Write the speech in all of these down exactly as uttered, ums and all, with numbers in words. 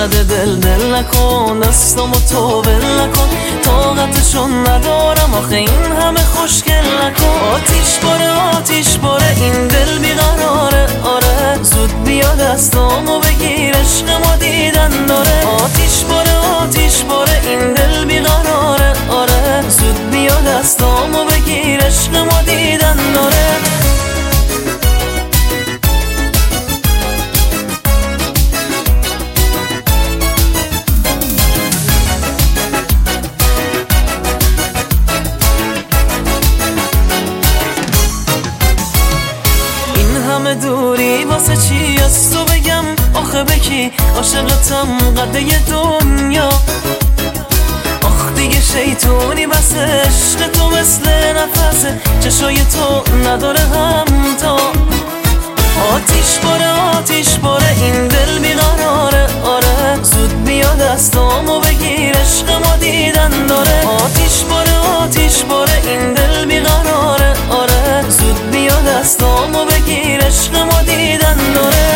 زده دل دل نکن، دستامو تو ول نکن، طاقتشون ندارم آخه این همه خوشگل نکن. آتیش باره آتیش باره این دل بیقراره، آره زود بیا دستامو بگیر عشق ما دیدن داره. آتیش باره آتیش باره این دل بیقراره، آره زود بیا دستامو بگیر عشق ما دیدن داره. همه دوری واسه چی از تو بگم آخه بکی عاشقتم قده دنیا. آخ دیگه شیطونی بس عشق تو مثل نفسه، چشای تو نداره همتا. آتیش باره آتیش باره این دل بیقراره، آره زود بیا دستامو بگیر عشق ما دیدن داره. آتیش باره آتیش باره این دل بیقراره، آره زود بیا دستامو بگیر عشق ما دیدن داره.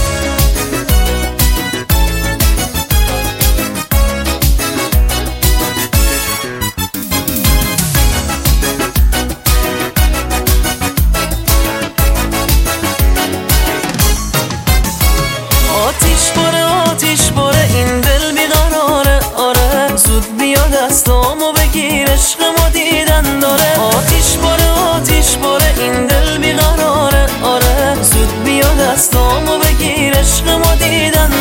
آتیش باره آتیش باره این دل بیقراره، آره زود بیا دستامو بگیر عشق ما دیدن داره. آتیش باره آتیش باره این دل بیقراره، آره زود بیا دستامو بگیر عشق ما دیدن